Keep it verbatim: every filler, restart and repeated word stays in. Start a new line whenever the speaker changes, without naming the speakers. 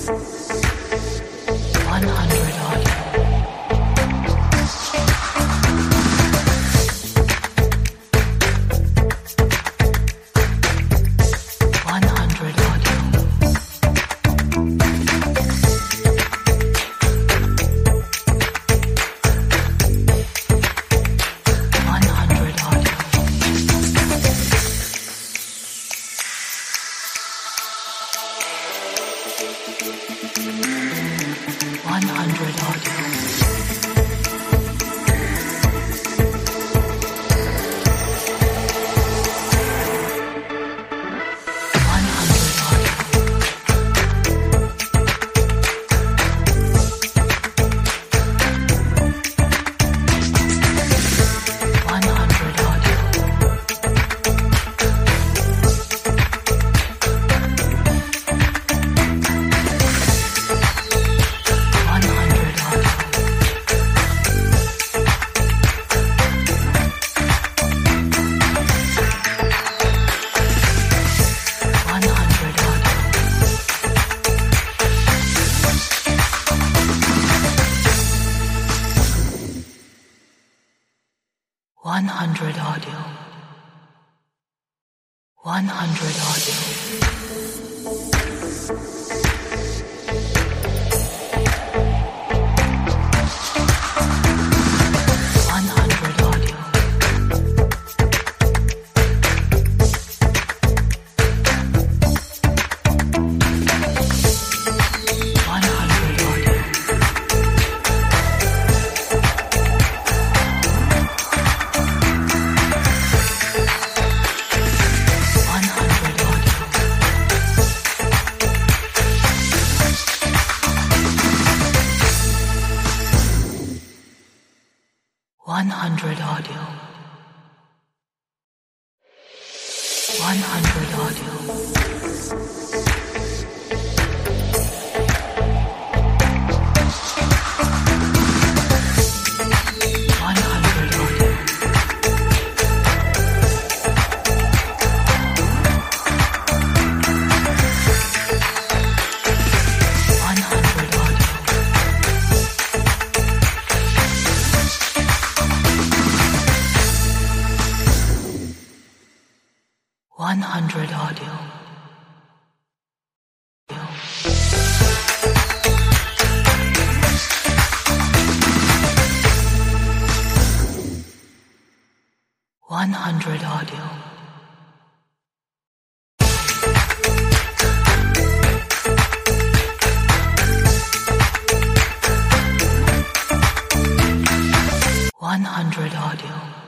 one hundred audio. one hundred audio. one hundred audio. one hundred audio. one hundred audio. one hundred audio. one hundred audio. one hundred audio. one hundred audio. one hundred audio. one hundred audio. one hundred audio. one hundred audio.